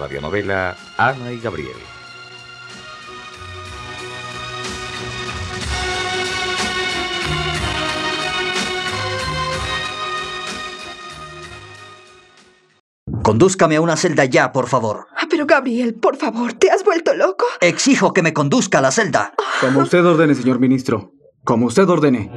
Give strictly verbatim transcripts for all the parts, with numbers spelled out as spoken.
radionovela Ana y Gabriel. Condúzcame a una celda ya, por favor. Ah, pero Gabriel, por favor, ¿te has vuelto loco? Exijo que me conduzca a la celda. Como usted ordene, señor ministro. Como usted ordene.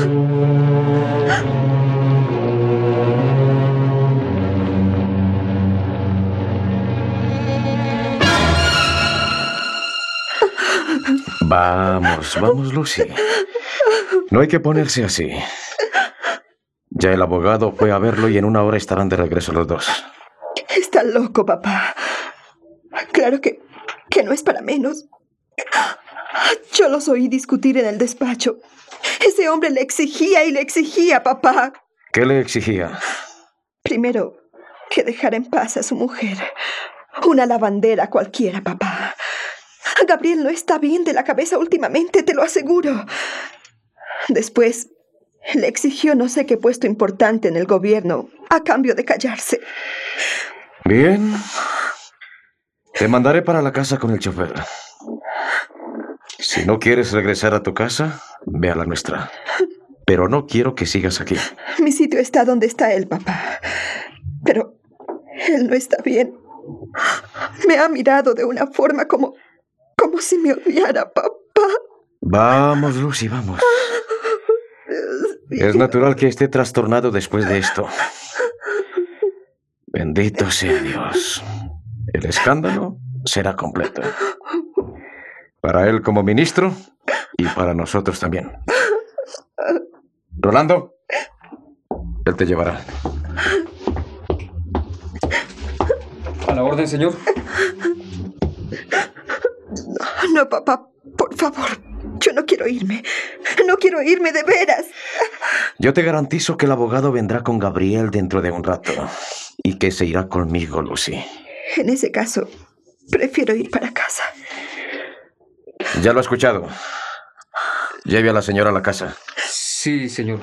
Vamos, vamos, Lucy. No hay que ponerse así. Ya el abogado fue a verlo y en una hora estarán de regreso los dos. Está loco, papá. Claro que, que no es para menos. Yo los oí discutir en el despacho. Ese hombre le exigía y le exigía, papá. ¿Qué le exigía? Primero, que dejara en paz a su mujer. Una lavandera cualquiera, papá. Gabriel no está bien de la cabeza últimamente, te lo aseguro. Después, le exigió no sé qué puesto importante en el gobierno a cambio de callarse. Bien. Te mandaré para la casa con el chofer. Si no quieres regresar a tu casa, ve a la nuestra. Pero no quiero que sigas aquí. Mi sitio está donde está él, papá. Pero él no está bien. Me ha mirado de una forma como... como si me odiara, papá. Vamos, Lucy, vamos. Es natural que esté trastornado después de esto. Bendito sea Dios. El escándalo será completo. Para él como ministro y para nosotros también. Rolando, él te llevará. A la orden, señor. No, no, papá, por favor. Yo no quiero irme. No quiero irme de veras. Yo te garantizo que el abogado vendrá con Gabriel dentro de un rato y que se irá conmigo, Lucy. En ese caso, prefiero ir para casa. Ya lo he escuchado. Lleve a la señora a la casa. Sí, señor.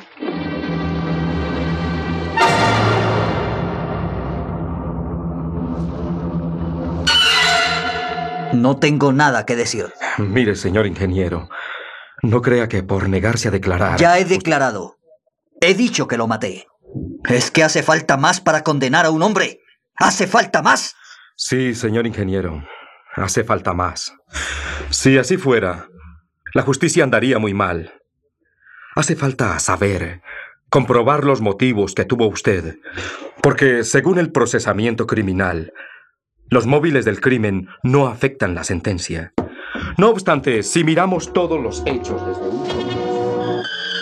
No tengo nada que decir. Mire, señor ingeniero, no crea que por negarse a declarar... Ya he declarado. He dicho que lo maté. ¿Es que hace falta más para condenar a un hombre? ¿Hace falta más? Sí, señor ingeniero, hace falta más. Si así fuera, la justicia andaría muy mal. Hace falta saber, comprobar los motivos que tuvo usted, porque según el procesamiento criminal, los móviles del crimen no afectan la sentencia. No obstante, si miramos todos los hechos desde un...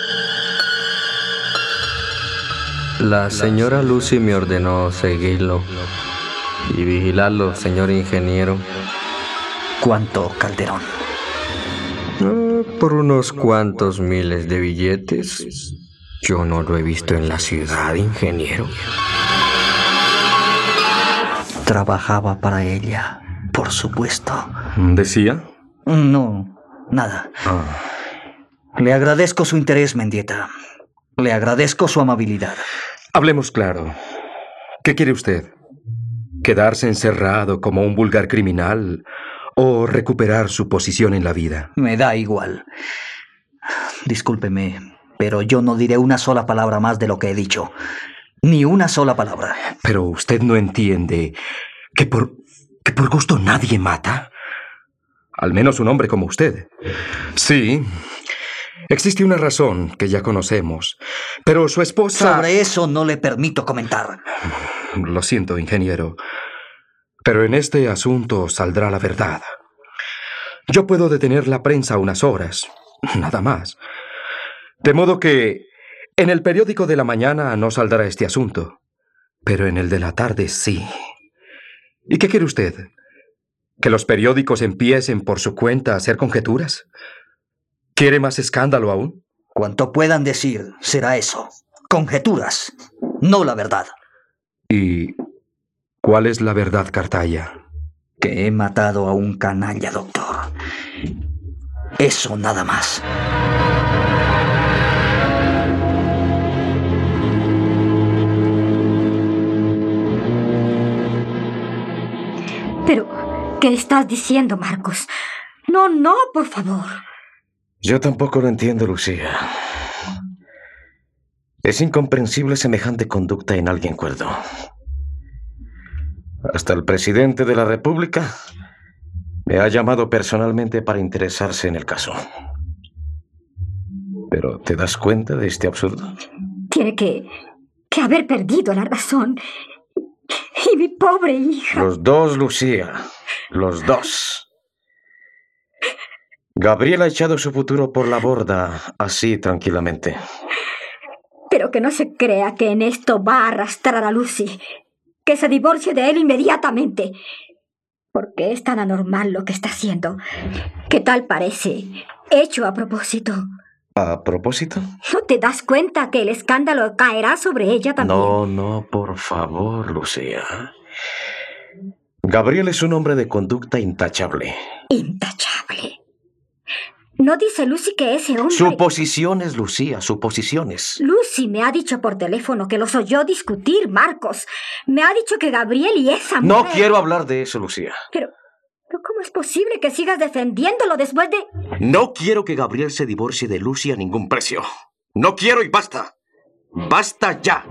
La señora Lucy me ordenó seguirlo y vigilarlo, señor ingeniero. ¿Cuánto, Calderón? Eh, por unos cuantos miles de billetes. Yo no lo he visto en la ciudad, ingeniero. Trabajaba para ella, por supuesto. ¿Decía? No, nada. Ah. Le agradezco su interés, Mendieta. Le agradezco su amabilidad. Hablemos claro. ¿Qué quiere usted? ¿Quedarse encerrado como un vulgar criminal o recuperar su posición en la vida? Me da igual. Discúlpeme, pero yo no diré una sola palabra más de lo que he dicho. Ni una sola palabra. Pero usted no entiende que por, que por gusto nadie mata. Al menos un hombre como usted. Sí, existe una razón que ya conocemos, pero su esposa... Sobre eso no le permito comentar. Lo siento, ingeniero, pero en este asunto saldrá la verdad. Yo puedo detener la prensa unas horas, nada más. De modo que en el periódico de la mañana no saldrá este asunto, pero en el de la tarde sí. ¿Y qué quiere usted? ¿Que los periódicos empiecen por su cuenta a hacer conjeturas? ¿Quiere más escándalo aún? Cuanto puedan decir será eso. Conjeturas, no la verdad. ¿Y cuál es la verdad, Cartaya? Que he matado a un canalla, doctor. Eso nada más. ¿Qué estás diciendo, Marcos? No, no, por favor. Yo tampoco lo entiendo, Lucía. Es incomprensible semejante conducta en alguien cuerdo. Hasta el presidente de la República me ha llamado personalmente para interesarse en el caso. ¿Pero te das cuenta de este absurdo? Tiene que, que haber perdido la razón. Y mi pobre hija. Los dos, Lucía. Los dos. Gabriel ha echado su futuro por la borda, así tranquilamente. Pero que no se crea que en esto va a arrastrar a Lucy. Que se divorcie de él inmediatamente. Porque es tan anormal lo que está haciendo. Que tal parece hecho a propósito. ¿A propósito? ¿No te das cuenta que el escándalo caerá sobre ella también? No, no, por favor, Lucía. Gabriel es un hombre de conducta intachable. ¿Intachable? ¿No dice Lucy que ese hombre...? Suposiciones, Lucía, suposiciones. Lucy me ha dicho por teléfono que los oyó discutir, Marcos. Me ha dicho que Gabriel y esa mujer... No quiero hablar de eso, Lucía. Pero... ¿Pero cómo es posible que sigas defendiéndolo después de...? No quiero que Gabriel se divorcie de Lucy a ningún precio. No quiero y basta. ¡Basta ya!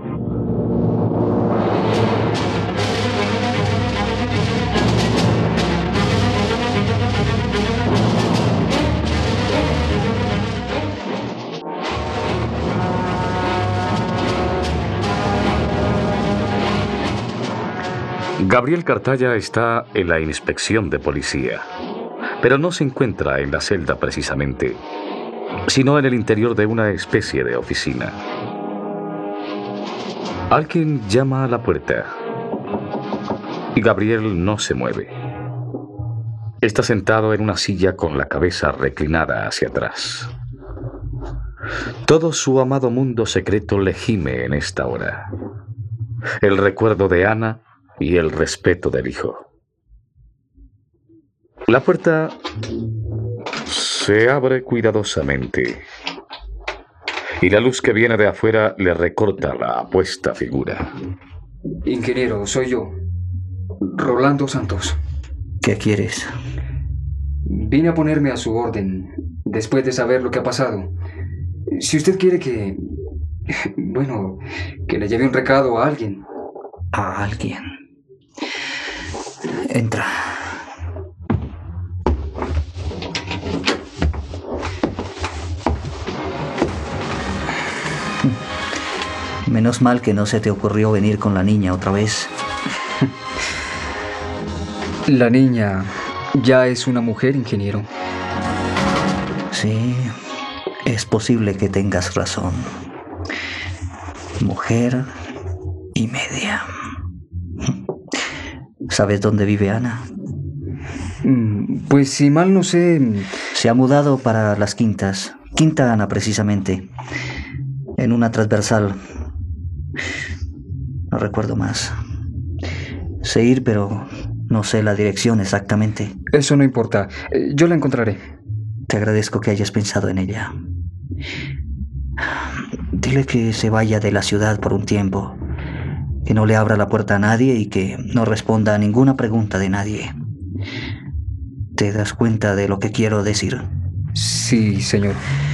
Gabriel Cartaya está en la inspección de policía, pero no se encuentra en la celda precisamente, sino en el interior de una especie de oficina. Alguien llama a la puerta y Gabriel no se mueve. Está sentado en una silla con la cabeza reclinada hacia atrás. Todo su amado mundo secreto le gime en esta hora. El recuerdo de Ana y el respeto del hijo. La puerta se abre cuidadosamente y la luz que viene de afuera le recorta la apuesta figura. Ingeniero, soy yo, Rolando Santos. ¿Qué quieres? Vine a ponerme a su orden después de saber lo que ha pasado. Si usted quiere que... Bueno, que le lleve un recado a alguien. A alguien. Entra. Menos mal que no se te ocurrió venir con la niña otra vez. La niña ya es una mujer, ingeniero. Sí, es posible que tengas razón. Mujer y media. ¿Sabes dónde vive Ana? Pues si mal no sé... Se ha mudado para las Quintas. Quinta Ana, precisamente. En una transversal. No recuerdo más. Sé ir, pero no sé la dirección exactamente. Eso no importa. Yo la encontraré. Te agradezco que hayas pensado en ella. Dile que se vaya de la ciudad por un tiempo. Que no le abra la puerta a nadie y que no responda a ninguna pregunta de nadie. ¿Te das cuenta de lo que quiero decir? Sí, señor.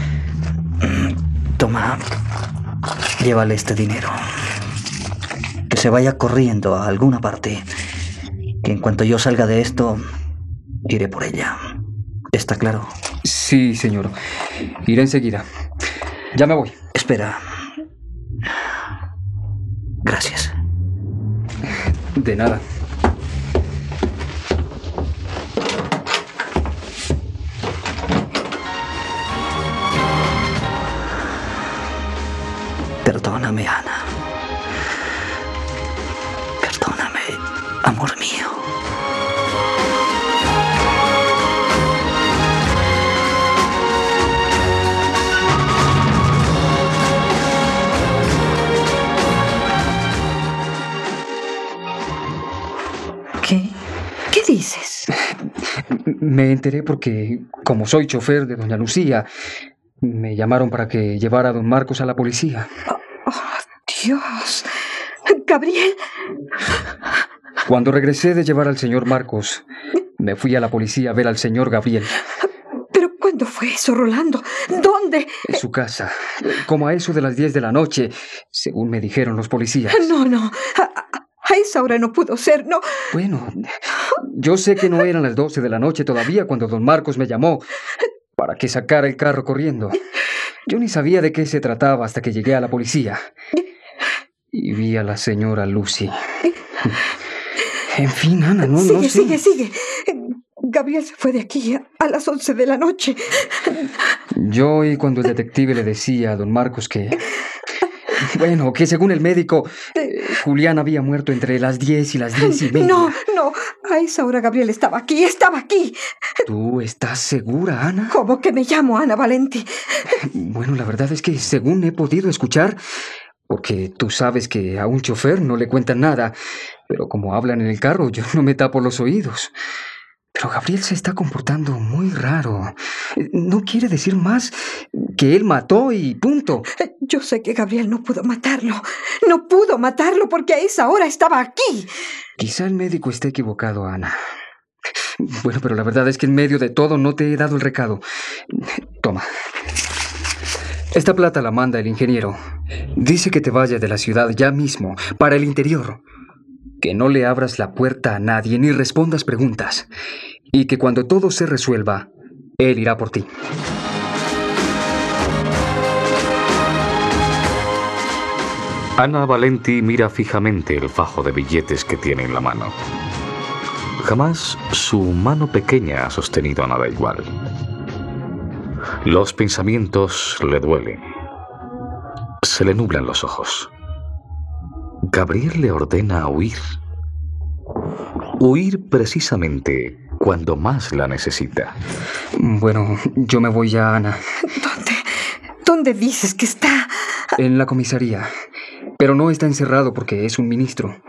Toma, llévale este dinero. Que se vaya corriendo a alguna parte. Que en cuanto yo salga de esto, iré por ella. ¿Está claro? Sí, señor. Iré enseguida. Ya me voy. Espera. Gracias. De nada. Perdóname, Ana. Perdóname, amor mío. ¿Qué? ¿Qué dices? Me enteré porque, como soy chofer de doña Lucía, me llamaron para que llevara a don Marcos a la policía. Oh, oh, Dios. Gabriel. Cuando regresé de llevar al señor Marcos, Me fui a la policía a ver al señor Gabriel. ¿Pero cuándo fue eso, Rolando? ¿Dónde? En su casa, como a eso de las diez de la noche, según me dijeron los policías. No, no, a, a esa hora no pudo ser, no. Bueno, yo sé que no eran las doce de la noche todavía cuando don Marcos me llamó para que sacara el carro corriendo. Yo ni sabía de qué se trataba hasta que llegué a la policía y vi a la señora Lucy. En fin, Ana, no, sigue, no sé. Sigue, sigue, Gabriel se fue de aquí a, a las once de la noche. Yo oí cuando el detective le decía a don Marcos que... Bueno, que según el médico, eh, Julián había muerto entre las diez y las diez y media. No, no, a esa hora Gabriel estaba aquí, estaba aquí. ¿Tú estás segura, Ana? ¿Cómo que me llamo Ana Valenti? Bueno, la verdad es que según he podido escuchar, porque tú sabes que a un chofer no le cuentan nada, pero como hablan en el carro, yo no me tapo los oídos. Pero Gabriel se está comportando muy raro. No quiere decir más que él mató y punto. Yo sé que Gabriel no pudo matarlo. No pudo matarlo porque a esa hora estaba aquí. Quizá el médico esté equivocado, Ana. Bueno, pero la verdad es que en medio de todo no te he dado el recado. Toma. Esta plata la manda el ingeniero. Dice que te vayas de la ciudad ya mismo, para el interior. Que no le abras la puerta a nadie ni respondas preguntas. Y que cuando todo se resuelva, él irá por ti. Ana Valenti mira fijamente el fajo de billetes que tiene en la mano. Jamás su mano pequeña ha sostenido nada igual. Los pensamientos le duelen. Se le nublan los ojos. Gabriel le ordena huir. Huir precisamente cuando más la necesita. Bueno, yo me voy ya, Ana. ¿Dónde? ¿Dónde dices que está? En la comisaría. Pero no está encerrado porque es un ministro.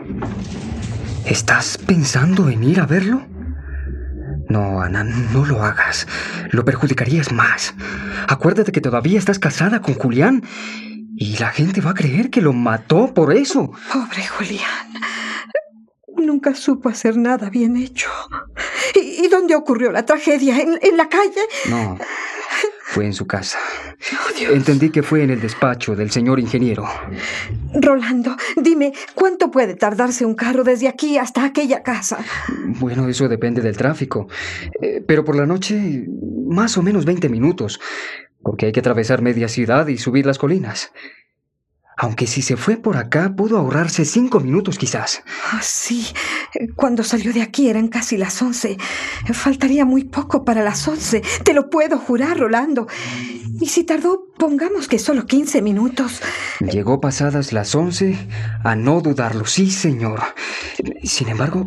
¿Estás pensando en ir a verlo? No, Ana, no lo hagas. Lo perjudicarías más. Acuérdate que todavía estás casada con Julián y la gente va a creer que lo mató por eso. Pobre Julián. Nunca supo hacer nada bien hecho. ¿Y, y dónde ocurrió la tragedia? ¿En, en la calle? No, fue en su casa. Oh, Dios. Entendí que fue en el despacho del señor ingeniero. Rolando, dime, ¿cuánto puede tardarse un carro desde aquí hasta aquella casa? Bueno, eso depende del tráfico. Eh, pero por la noche, más o menos veinte minutos. Porque hay que atravesar media ciudad y subir las colinas. Aunque si se fue por acá, pudo ahorrarse cinco minutos quizás. Ah, sí. Cuando salió de aquí eran casi las once. Faltaría muy poco para las once. Te lo puedo jurar, Rolando. Y si tardó, pongamos que solo quince minutos. Llegó pasadas las once, a no dudarlo. Sí, señor. Sin embargo,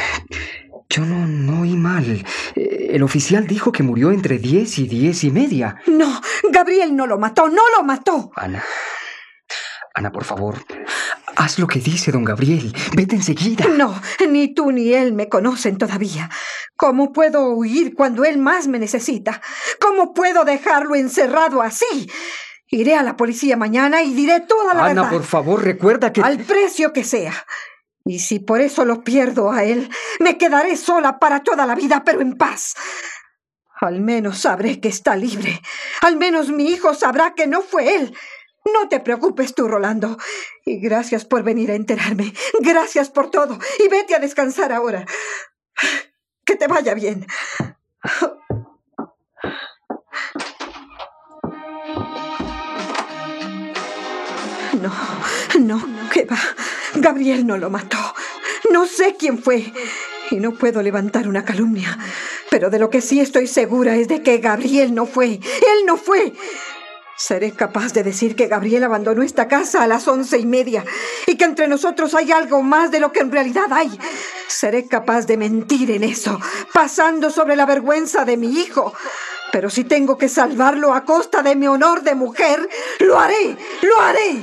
yo no, no oí mal. El oficial dijo que murió entre diez y diez y media. No, Gabriel no lo mató, no lo mató. Ana... Ana, por favor, haz lo que dice don Gabriel. Vete enseguida. No, ni tú ni él me conocen todavía. ¿Cómo puedo huir cuando él más me necesita? ¿Cómo puedo dejarlo encerrado así? Iré a la policía mañana y diré toda la Ana, verdad. Ana, por favor, recuerda que... Al precio que sea. Y si por eso lo pierdo a él, me quedaré sola para toda la vida, pero en paz. Al menos sabré que está libre. Al menos mi hijo sabrá que no fue él. No te preocupes tú, Rolando. Y gracias por venir a enterarme. Gracias por todo. Y vete a descansar ahora. Que te vaya bien. No, no, ¿qué va? Gabriel no lo mató. No sé quién fue. Y no puedo levantar una calumnia. Pero de lo que sí estoy segura es de que Gabriel no fue. Él no fue. Seré capaz de decir que Gabriel abandonó esta casa a las once y media y que entre nosotros hay algo más de lo que en realidad hay. Seré capaz de mentir en eso, pasando sobre la vergüenza de mi hijo. Pero si tengo que salvarlo a costa de mi honor de mujer, lo haré, lo haré.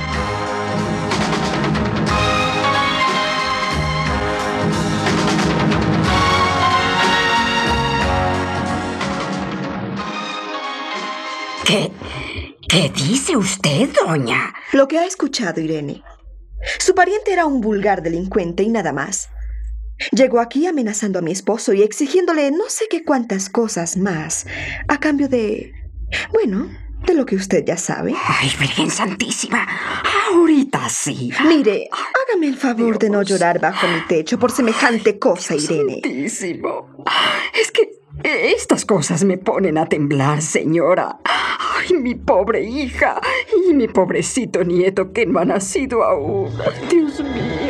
¿Qué, ¿Qué dice usted, doña? Lo que ha escuchado Irene. Su pariente era un vulgar delincuente y nada más. Llegó aquí amenazando a mi esposo y exigiéndole no sé qué cuántas cosas más, a cambio de... bueno, de lo que usted ya sabe. Ay, Virgen Santísima, ahorita sí. Mire, hágame el favor de no llorar bajo mi techo por semejante cosa, Irene. Santísimo. Es que estas cosas me ponen a temblar, señora. Ay, mi pobre hija y mi pobrecito nieto que no ha nacido aún. Dios mío.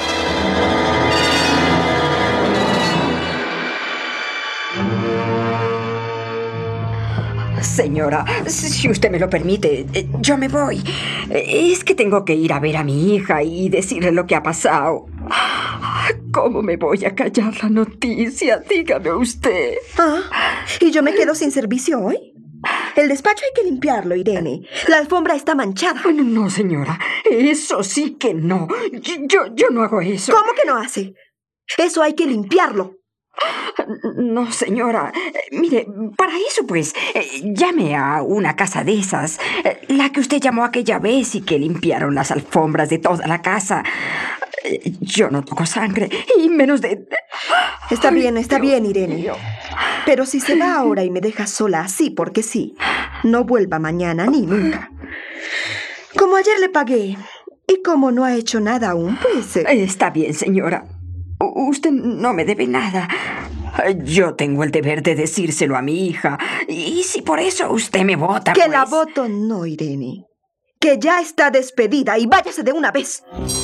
Señora, si usted me lo permite, yo me voy. Es que tengo que ir a ver a mi hija y decirle lo que ha pasado. ¿Cómo me voy a callar la noticia? Dígame usted. Ah, ¿y yo me quedo sin servicio hoy? El despacho hay que limpiarlo, Irene. La alfombra está manchada. No, no, señora. Eso sí que no. Yo, yo no hago eso. ¿Cómo que no hace? Eso hay que limpiarlo. No, señora. Mire, para eso, pues, llame a una casa de esas. La que usted llamó aquella vez y que limpiaron las alfombras de toda la casa. Yo no toco sangre, y menos de... Está bien, está bien, Irene. Pero si se va ahora y me deja sola así porque sí, no vuelva mañana ni nunca. Como ayer le pagué, y como no ha hecho nada aún, pues... Está bien, señora. Usted no me debe nada. Yo tengo el deber de decírselo a mi hija. Y si por eso usted me vota, Que pues... la voto no, Irene. Que ya está despedida y váyase de una vez.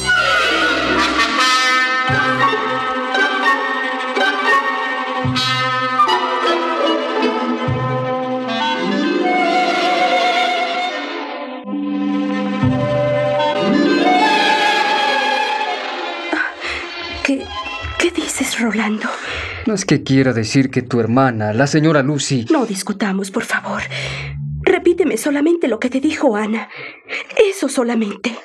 ¿Qué, qué dices, Rolando? No es que quiera decir que tu hermana, la señora Lucy... No discutamos, por favor. Repíteme solamente lo que te dijo Ana. Eso solamente.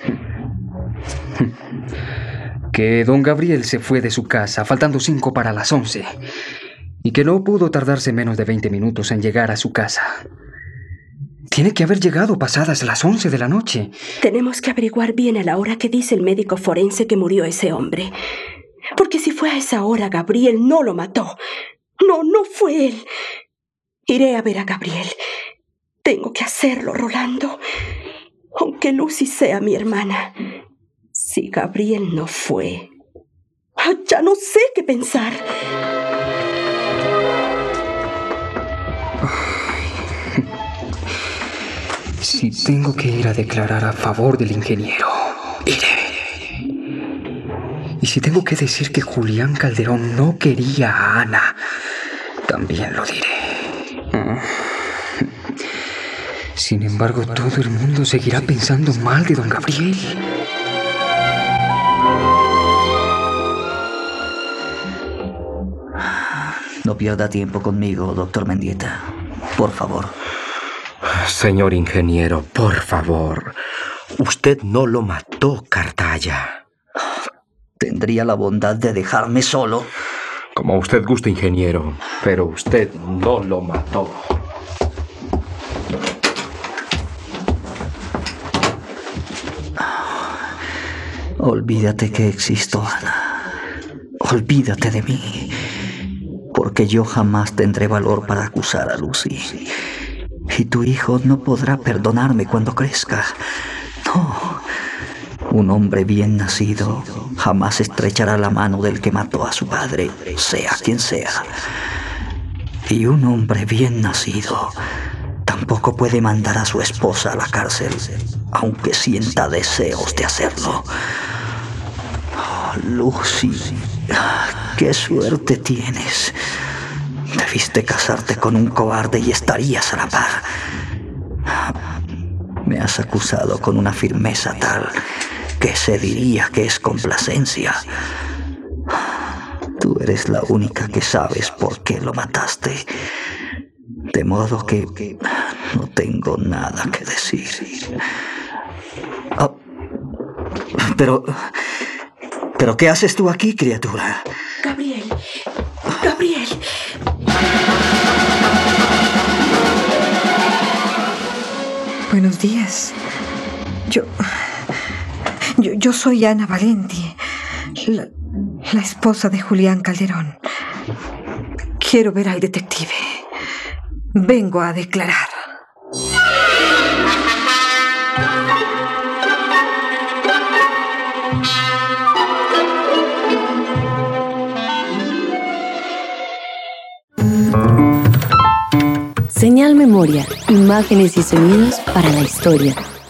Que don Gabriel se fue de su casa faltando cinco para las once. Y que no pudo tardarse menos de veinte minutos en llegar a su casa. Tiene que haber llegado pasadas las once de la noche. Tenemos que averiguar bien a la hora que dice el médico forense que murió ese hombre. Porque si fue a esa hora, Gabriel no lo mató. No, no fue él. Iré a ver a Gabriel. Tengo que hacerlo, Rolando. Aunque Lucy sea mi hermana. Si Gabriel no fue... ¡Ah, ya no sé qué pensar! Si tengo que ir a declarar a favor del ingeniero, iré. Y si tengo que decir que Julián Calderón no quería a Ana, también lo diré. Sin embargo, todo el mundo seguirá pensando mal de don Gabriel. No pierda tiempo conmigo, doctor Mendieta. Por favor. Señor ingeniero, por favor. Usted no lo mató, Cartaya. ¿Tendría la bondad de dejarme solo? Como usted guste, ingeniero, pero usted no lo mató. Olvídate que existo, Ana. Olvídate de mí. Porque yo jamás tendré valor para acusar a Lucy. Y tu hijo no podrá perdonarme cuando crezca. No. Un hombre bien nacido jamás estrechará la mano del que mató a su padre, sea quien sea. Y un hombre bien nacido tampoco puede mandar a su esposa a la cárcel, aunque sienta deseos de hacerlo. Oh, Lucy, qué suerte tienes. Debiste casarte con un cobarde y estarías a la par. Me has acusado con una firmeza tal que se diría que es complacencia. Tú eres la única que sabes por qué lo mataste. De modo que no tengo nada que decir. Oh, pero... ¿Pero qué haces tú aquí, criatura? Gabriel. Gabriel. Buenos días. Yo... Yo, yo soy Ana Valenti, la, la esposa de Julián Calderón. Quiero ver al detective. Vengo a declarar. Señal Memoria, imágenes y sonidos para la historia.